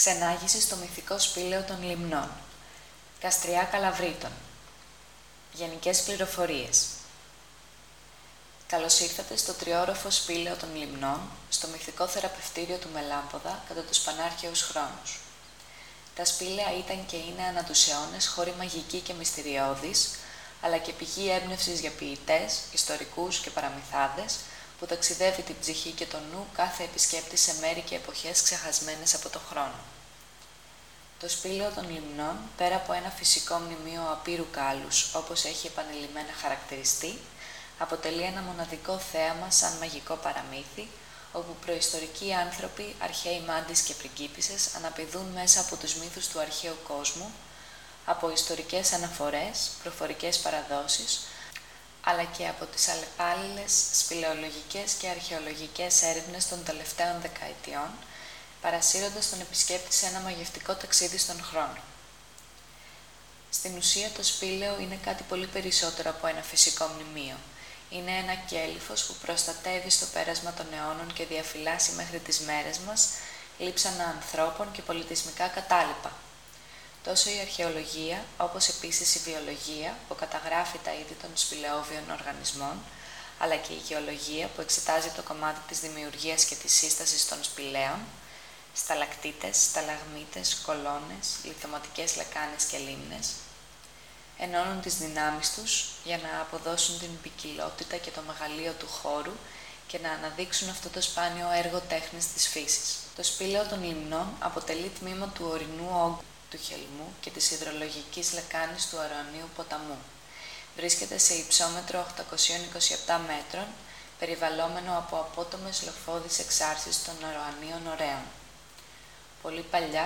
Ξενάγηση στο μυθικό σπήλαιο των Λιμνών. Καστριά Καλαβρίτων. Γενικές πληροφορίες. Καλώς ήρθατε στο τριόροφο σπήλαιο των Λιμνών, στο μυθικό θεραπευτήριο του Μελάμποδα κατά τους πανάρχαιους χρόνους. Τα σπήλαια ήταν και είναι ανά τους αιώνες χώροι μαγικοί και μυστηριώδεις, αλλά και πηγή έμπνευσης για ποιητές, ιστορικούς και παραμυθάδες, που ταξιδεύει την ψυχή και το νου κάθε επισκέπτη σε μέρη και εποχές ξεχασμένες από το χρόνο. Το σπήλαιο των Λιμνών, πέρα από ένα φυσικό μνημείο απείρου κάλους, όπως έχει επανειλημμένα χαρακτηριστεί, αποτελεί ένα μοναδικό θέαμα σαν μαγικό παραμύθι, όπου προϊστορικοί άνθρωποι, αρχαίοι μάντις και πριγκίπισσες αναπηδούν μέσα από τους μύθους του αρχαίου κόσμου, από ιστορικές αναφορές, προφορικές παραδόσεις, αλλά και από τις αλλεπάλληλες σπηλαιολογικές και αρχαιολογικές έρευνες των τελευταίων δεκαετιών, παρασύροντας τον επισκέπτη σε ένα μαγευτικό ταξίδι στον χρόνο. Στην ουσία το σπήλαιο είναι κάτι πολύ περισσότερο από ένα φυσικό μνημείο. Είναι ένα κέλυφος που προστατεύει στο πέρασμα των αιώνων και διαφυλάσσει μέχρι τις μέρες μας λείψανα ανθρώπων και πολιτισμικά κατάλοιπα. Τόσο η αρχαιολογία, όπως επίσης η βιολογία, που καταγράφει τα είδη των σπηλαιόβιων οργανισμών, αλλά και η γεωλογία, που εξετάζει το κομμάτι της δημιουργίας και της σύστασης των σπηλαίων, σταλακτίτες, σταλαγμίτες, κολόνες, λιθωματικές λεκάνες και λίμνες, ενώνουν τις δυνάμεις τους για να αποδώσουν την ποικιλότητα και το μεγαλείο του χώρου και να αναδείξουν αυτό το σπάνιο έργο τέχνης της φύσης. Το σπήλαιο των Λιμνών αποτελεί τμήμα του ορεινού όγκου του Χελμού και της υδρολογικής λεκάνης του Αρωανίου ποταμού. Βρίσκεται σε υψόμετρο 827 μέτρων, περιβαλλόμενο από απότομες λοφώδεις εξάρσεις των Αρωανίων ωραίων. Πολύ παλιά